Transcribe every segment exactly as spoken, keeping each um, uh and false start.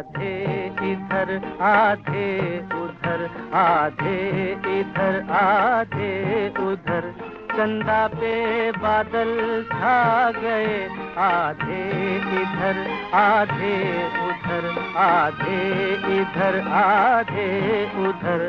आधे इधर आधे उधर, आधे इधर आधे उधर, चंदा पे बादल छा गए, आधे इधर आधे उधर, आधे इधर आधे उधर।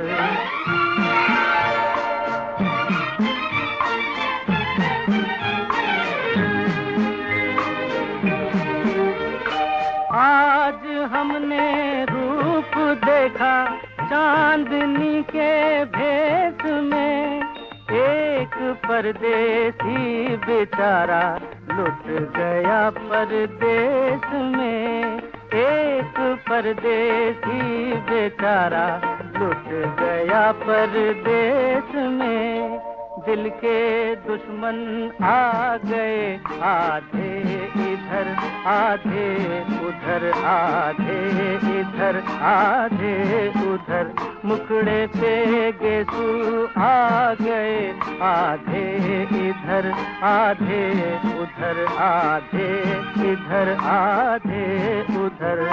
आज हमने रूप देखा चांदनी के भेष में, एक परदेसी बेचारा लुट गया परदेश में, एक परदेसी बेचारा लुट गया परदेश में। दिल के दुश्मन आ गए, आधे इधर आधे उधर, आधे इधर आधे उधर, मुखड़े पे गेसू आ गए, आधे इधर आधे उधर, आधे इधर आधे उधर।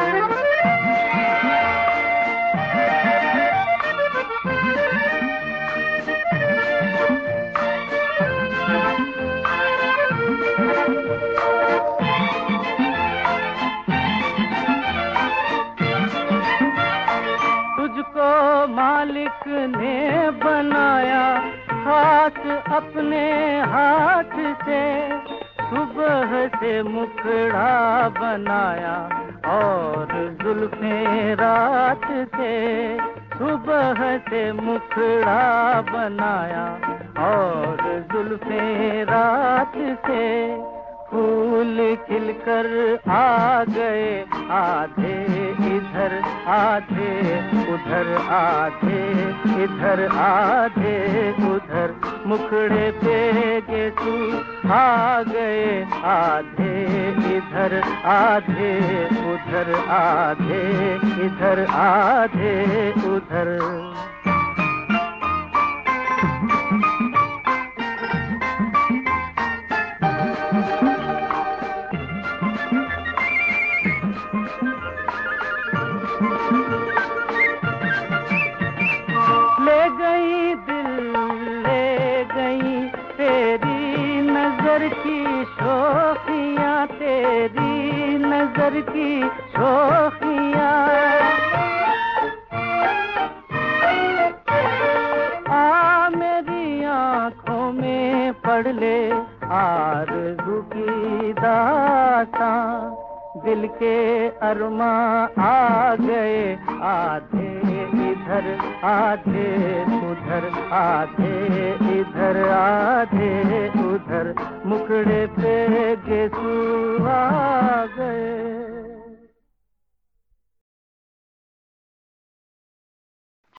तुझको मालिक ने बनाया खास अपने हाथ से, सुबह से मुखड़ा बनाया और जुल्फें रात से, सुबह से मुखड़ा बनाया और जुल्फें रात से। फूल खिलकर आ गए, आधे इधर आधे उधर, आधे इधर आधे उधर, मुखड़े पे गेसू आ गए, आधे इधर आधे उधर, आधे इधर आधे उधर। ले गई दिल ले गई तेरी नजर की शोखियाँ, तेरी नजर की शोखियाँ। आ मेरी आँखों में पढ़ ले आरज़ू की दास्तां, दिल के अरमां आ गए, आधे इधर आधे उधर, आधे इधर आधे उधर, मुखड़े पे गेसू आ